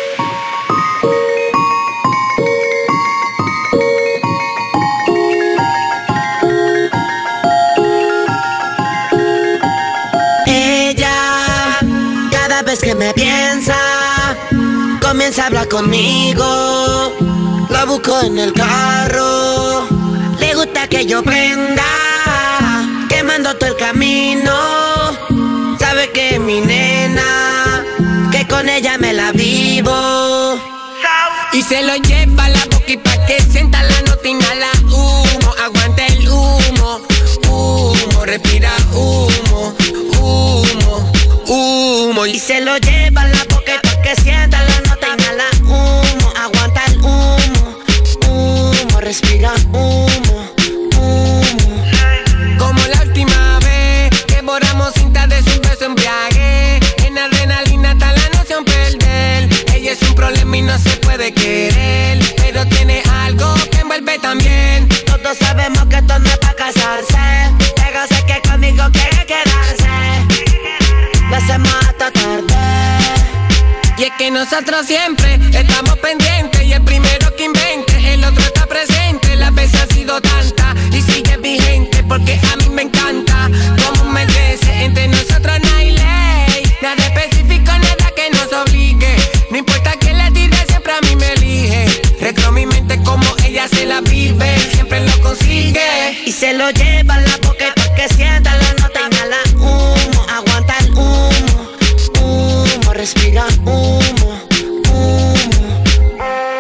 Ella, cada vez que me piensa, comienza a hablar conmigo. La busco en el carro, le gusta que yo prenda, quemando todo el camino. Sabe que es mi nena, que con ella me la vivo. Y se lo lleva a la boca y pa' que sienta la nota, inhala humo, aguanta el humo, humo, respira humo, humo, humo. Y se lo lleva a la boca y pa' que sienta la nota, inhala humo, aguanta el humo, humo, respira humo, humo. Como la última vez que borramos cinta de su beso embriague. En adrenalina está la noción perder. Ella es un problema y no se puede querer, pero tiene algo que envuelve también. Todos sabemos que esto no es pa' casarse, pero sé que conmigo quiere quedarse. Lo hacemos hasta tarde. Y es que nosotros siempre estamos pendientes. Y el primero que invente, el otro está presente. La vez ha sido tanta y sigue vigente, porque a mí me encanta como merece. Entre nosotros no hay ley, nada específico, nada que nos obligue. No importa que le tire, siempre a mí me elige. Recreo mi mente como ella se la vive, siempre lo consigue. Y se lo lleva a la boca y pa' que sienta la nota, inhala humo, aguanta el humo, humo, respira humo, humo.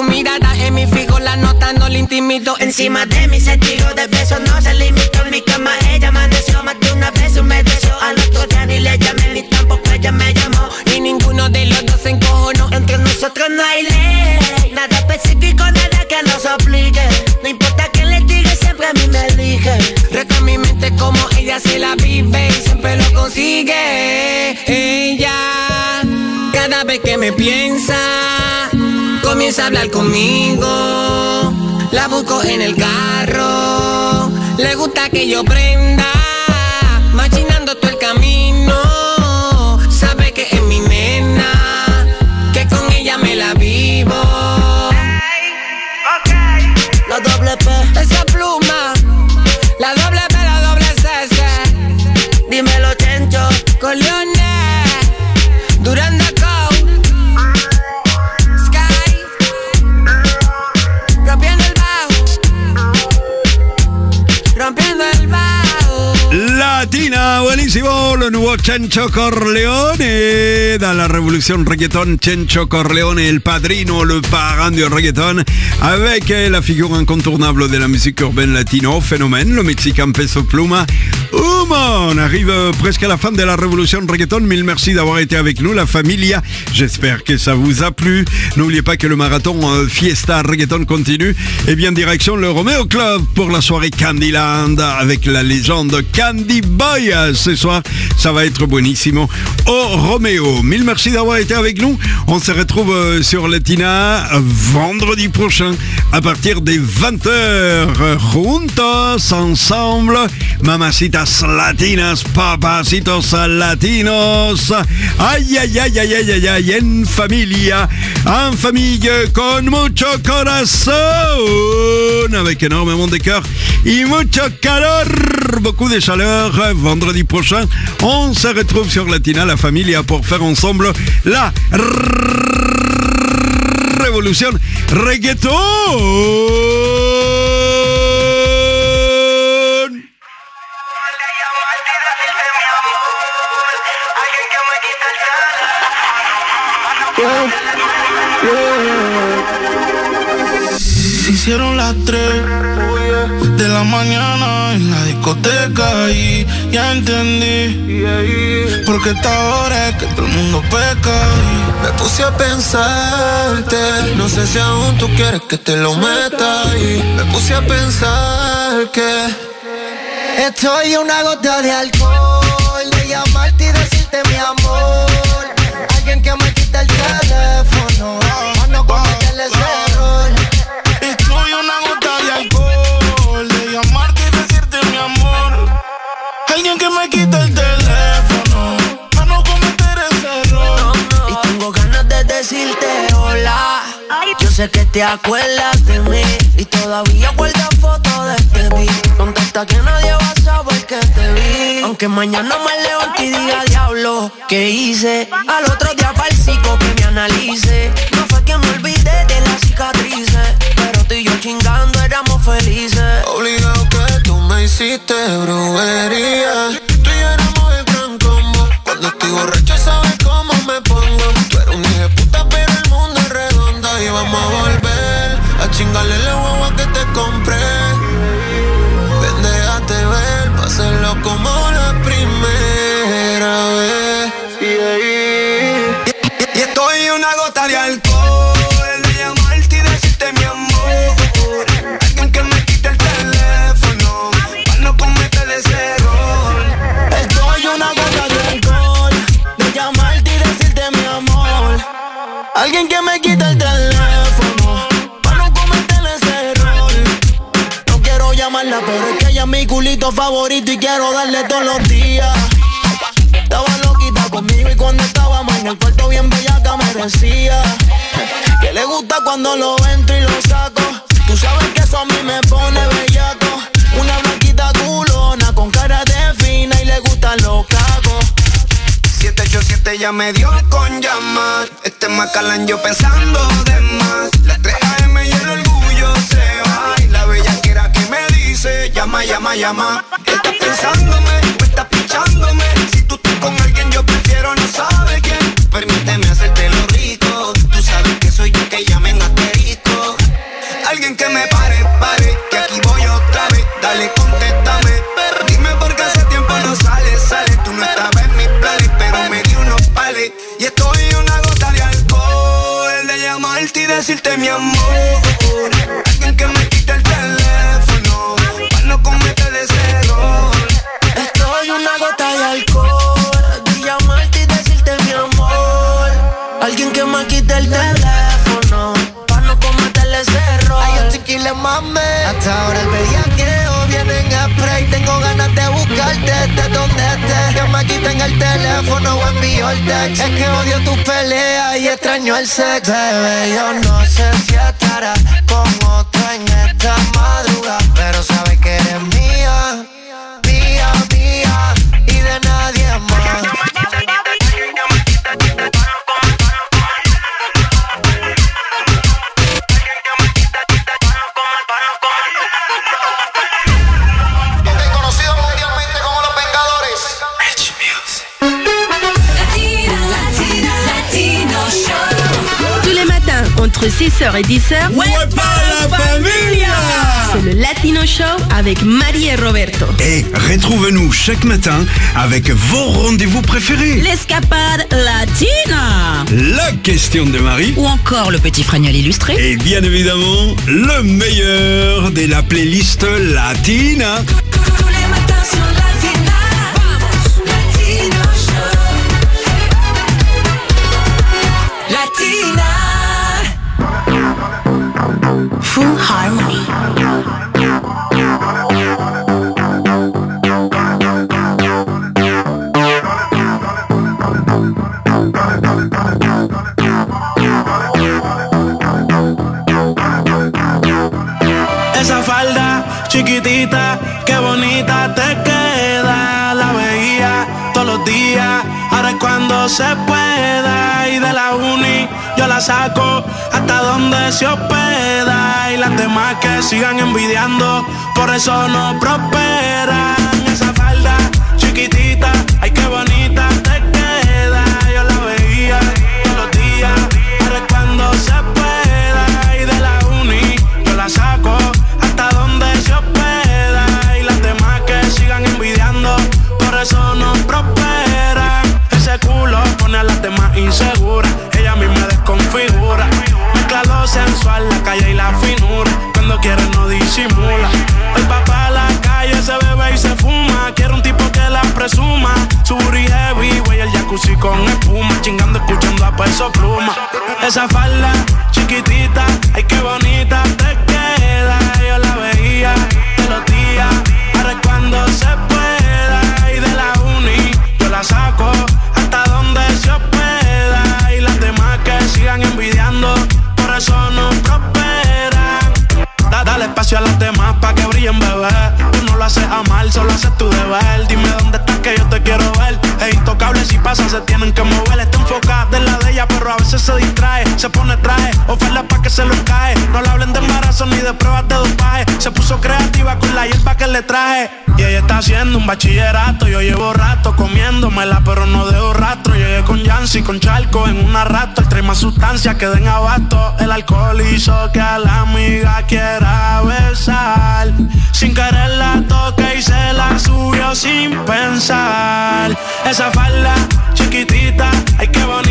su mirada en mi fijo, la nota no le intimido. Encima de mi sentido de beso no se limitó. En mi cama ella amaneció más de una vez y me deseó. Al otro día ni le llamé ni tampoco ella me llamó. Y ninguno de los dos se encojonó. Entre nosotros no hay ley, nada específico, nada que nos obligue. No importa quién le diga, siempre a mí me elige. Reto en mi mente como ella se la vive y siempre lo consigue. Ella, cada vez que me piensa, comienza a hablar conmigo. La busco en el carro, le gusta que yo prenda, machinando todo el camino. Sabe que es mi nena, que con ella me la vivo. Okay. La doble P, esa pluma, la doble P, la doble C C. Dímelo, Chencho, con Leones, Duranda Co, Sky, rompiendo el bajo, rompiendo el bajo. Latina, buenísimo, le nouveau Chencho Corleone. Dans la révolution reggaeton, Chencho Corleone, el padrino, le parrain du reggaeton, avec la figure incontournable de la musique urbaine latino, phénomène, le Mexicain Peso Pluma. Humo, on arrive presque à la fin de la révolution reggaeton. Mille merci d'avoir été avec nous, la familia. J'espère que ça vous a plu. N'oubliez pas que le marathon euh, Fiesta Reggaeton continue. Et bien, direction le Romeo Club pour la soirée Candyland avec la légende Candy Boy. Ce soir, ça va être buonissimo au Romeo. Mille merci d'avoir été avec nous. On se retrouve euh, sur Latina vendredi prochain à partir des vingt heures. Juntos, ensemble, mamacitas latinas, papacitos latinos. Ay, ay, ay, ay, ay, ay, ay, en familia, en famille, con mucho corazón, avec énormément de cœur et mucho calor, beaucoup de chaleur. Vendredi prochain, on se retrouve sur Latina, la familia, pour faire ensemble la révolution reggaeton. Se hicieron las tres de la mañana en la discoteca y ya entendí porque esta hora es que todo el mundo peca. Me puse a pensarte, no sé si aún tú quieres que te lo meta. Y me puse a pensar que estoy a una gota de alcohol, de llamarte y decirte mi amor. Alguien que me quita el teléfono, para no cometerle ese error. Estoy a una gota de alcohol, de llamarte y decirte mi amor. Alguien que me quita el teléfono, para no cometer ese error. Y tengo ganas de decirte hola. Yo sé que te acuerdas de mí y todavía guardas fotos de este beat. Contesta que nadie va a saber que te vi. Aunque mañana me levante y diga diablo, ¿qué hice? Al otro día pa'l psico que me analice. No fue que me olvidé de las cicatrices, pero tú y yo chingando éramos felices. obligado que tú me hiciste brujería. Tú y yo éramos el gran combo. Cuando estoy borracho sabes cómo me pongo. Tú eres un hijo de puta pero el mundo es redondo. Y vamos a volver a chingarle la guagua que te compré. Ven, déjate ver, pa' hacerlo como la primera vez. Yeah, yeah. Y, y estoy una gota de alcohol, de llamarte y decirte mi amor. Alguien que me quite el teléfono, para no cometer ese error. Estoy una gota de alcohol, de llamarte y decirte mi amor. Alguien que me quite el teléfono, para no cometer ese error. No quiero llamarla, pero es que ella es mi culito favorito y quiero darle todos los días. Estaba loquita conmigo y cuando estábamos en el cuarto bien bellaca me decía que le gusta cuando lo entro y lo saco. Tú sabes que eso a mí me pone bellaco. Una blanquita culona con cara de fina y le gustan los cacos. siete ocho siete ya me dio con llamar. Este Macalán yo pensando de más. Las tres a eme y el orgullo se va. Y la bellaquera que me dice llama, llama, llama. Estás pensándome o estás pichándome. Si tú estás con alguien yo prefiero no sabe quién. Permíteme hacerte lo rico. Tú sabes que soy yo que llamen asterisco. decirte mi amor. Alguien que me quite el teléfono para no cometer ese error. Estoy una gota de alcohol de llamarte y decirte mi amor. Alguien que me quite el teléfono para no cometer ese error. Ay, yo chiquile mame. Hasta ahora el bellaqueo viene en spray. Tengo ganas de buscarte desde donde estés. Que me quiten el teléfono o envío el text. Es que odio tus peleas y extraño el sex. Bebé, yo no sé si estarás con otro en esta madrugada, pero sabes que eres mía, mía, mía y de nadie más. Entre six heures et dix heures, ouais, la familia! C'est le Latino Show avec Marie et Roberto. Et retrouve-nous chaque matin avec vos rendez-vous préférés. L'escapade latina. La question de Marie. Ou encore le petit fregnoll illustré. Et bien évidemment, le meilleur de la playlist latina. Tous les matins sur Latina. Vamos, Latino Show. Latina. Full Harmony. Esa falda chiquitita, qué bonita te queda. La veía todos los días, ahora es cuando se pueda. Y de la uni yo la saco hasta donde se hospeda. Y las demás que sigan envidiando, por eso no prosperan. Esa falda chiquitita, ay qué bonita te queda. Yo la veía todos los días, ahora es cuando se pueda. Y de la uni yo la saco hasta donde se hospeda. Y las demás que sigan envidiando, por eso no prosperan. Ese culo pone a las demás inseguras, ella a mí me desconfigura. Mezcla lo sensual, la calle y la finura, cuando quiere no disimula. El papá a la calle se bebe y se fuma, quiere un tipo que la presuma. Su booty heavy, güey, el jacuzzi con espuma, chingando escuchando a Peso Pluma. Esa falda chiquitita, ay qué bonita te queda. Yo la veía todos los días, ahora es cuando se pueda. Y de la uni yo la saco hasta donde se hospeda. Y las demás que sigan envidiando, por eso no prosperan. Da, dale espacio a las demás pa' que brillen, bebé. Tú no lo haces a mal, solo haces tu deber. Dime dónde estás que yo te quiero ver. Es intocable, si pasa se tienen que mover. Está enfocada en la de ella, pero a veces se distrae. Se pone traje, oferta pa' que se lo cae. No le hablen de embarazo ni de pruebas de dopaje. Se puso creativa con la hierba que le traje. Y ella está haciendo un bachillerato. Yo llevo rato comiéndomela, pero no dejo rastro. Llegué con Yancy, con Charco en una rato. Trae más sustancias que den abasto. El alcohol hizo que a la amiga quiera besar. Sin querer la toque y se la subió sin pensar. Esa falda chiquitita, ay qué bonita